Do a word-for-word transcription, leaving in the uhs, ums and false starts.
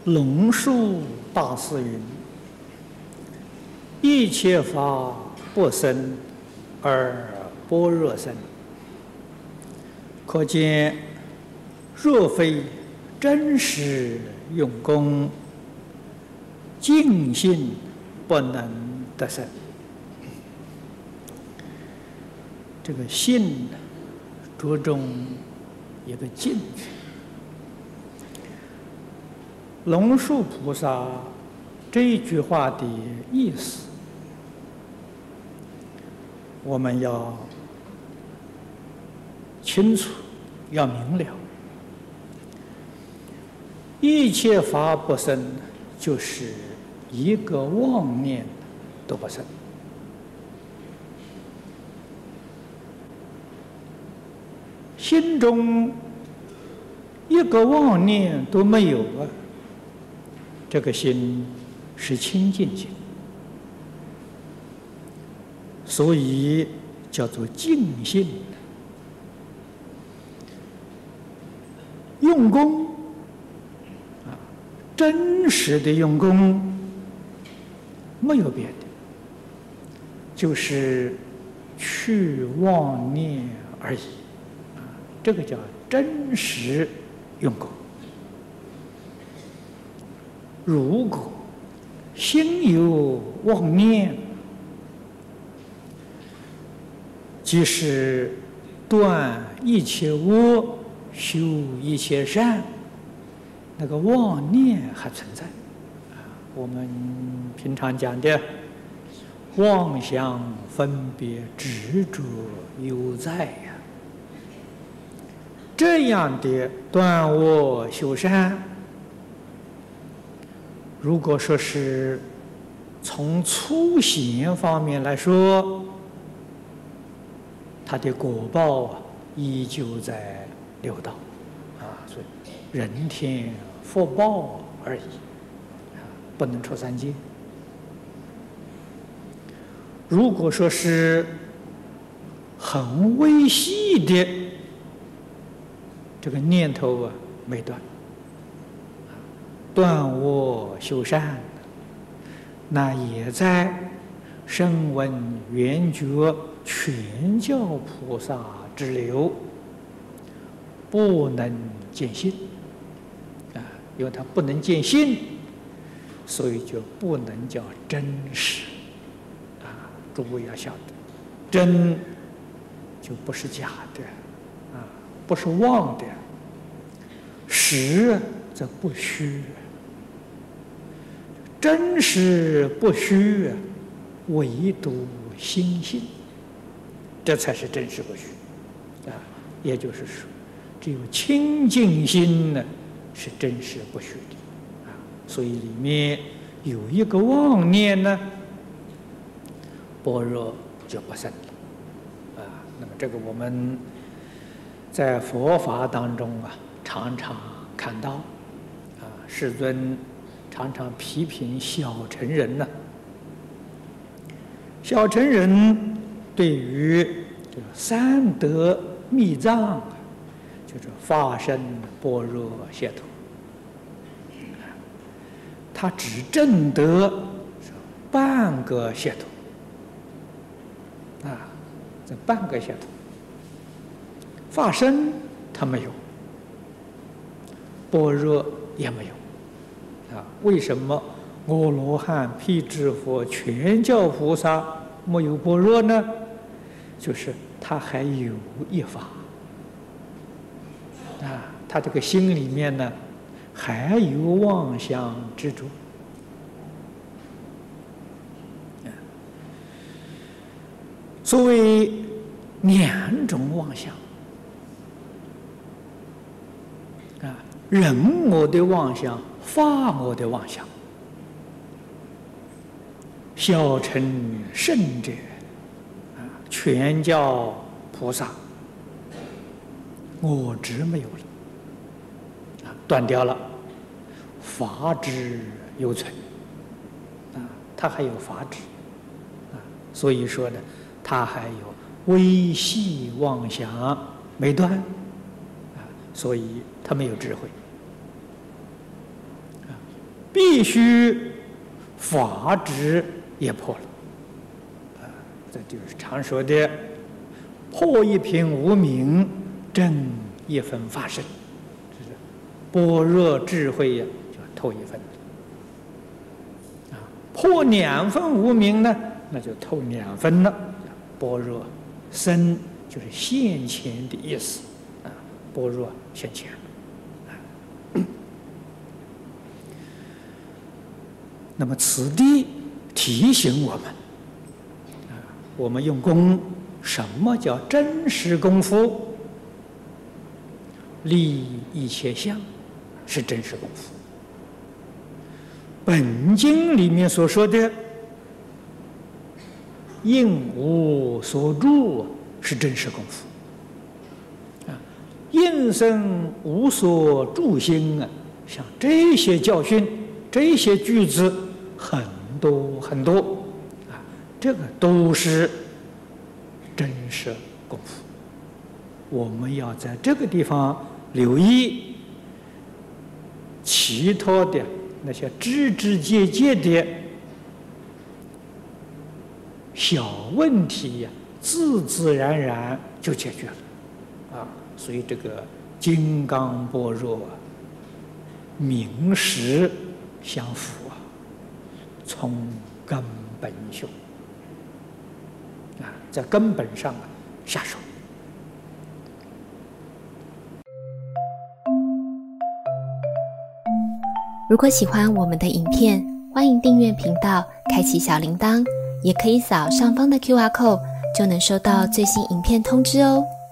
龙树大师云：“一切法不生而般若生。”可见，若非真实用功，净信不能得生。这个信着重一个净字。龙树菩萨这一句话的意思，我们要清楚，要明了。一切法不生，就是一个妄念都不生。心中一个妄念都没有啊，这个心是清净心，所以叫做净心。用功啊，真实的用功，没有别的，就是去妄念而已。这个叫真实用功。如果心有妄念，即使断一切恶，修一切善，那个妄念还存在。我们平常讲的妄想、分别、执着犹在呀。这样的断恶修善，如果说是从粗显方面来说，它的果报啊，依旧在六道啊，所以人天福报而已，啊，不能出三界。如果说是很微细的这个念头啊没断，断恶修善，那也在声闻缘觉全教菩萨之流，不能见性啊，因为它不能见性，所以就不能叫真实啊。诸位要晓得，真就不是假的啊，不是妄的，实则不虚，真实不虚，唯独心性，这才是真实不虚啊。也就是说，只有清净心呢是真实不虚的啊。所以里面有一个妄念呢，般若就不生了啊。那么这个我们在佛法当中啊，常常看到啊，世尊常常批评小乘人呢。小乘人对于这个三德密藏，就是法身般若解脱，他只证得半个解脱啊，这半个解脱，法身他没有，般若也没有啊。为什么阿罗汉、辟支佛、全教菩萨没有般若呢？就是他还有一法啊，他这个心里面呢还有妄想执着。所谓两种妄想啊，人我的妄想，法我的妄想。小乘圣者啊，全教菩萨，我执没有了啊，断掉了，法执犹存啊，他还有法执啊，所以说呢，他还有微细妄想没断啊，所以他没有智慧啊。 必须法执也破了。啊，这就是常说的破一品无明，证一分法身，就是般若智慧呀，就透一分。啊，破两分无明呢，那就透两分了。般若身就是现前的意思，啊，般若现前。那么此地提醒我们，啊，我们用功，什么叫真实功夫？立一切相是真实功夫。本经里面所说的应无所住是真实功夫。啊，应生无所住心啊，像这些教训，这些句子很多很多啊，这个都是真实功夫。我们要在这个地方留意，其他的那些枝枝节节的小问题呀，自自然然就解决了啊。所以这个金刚般若啊，名实相符啊，从根本修啊，在根本上啊下手。 如果喜欢我们的影片，欢迎订阅频道，开启小铃铛，也可以扫上方的 Q R code， 就能收到最新影片通知哦。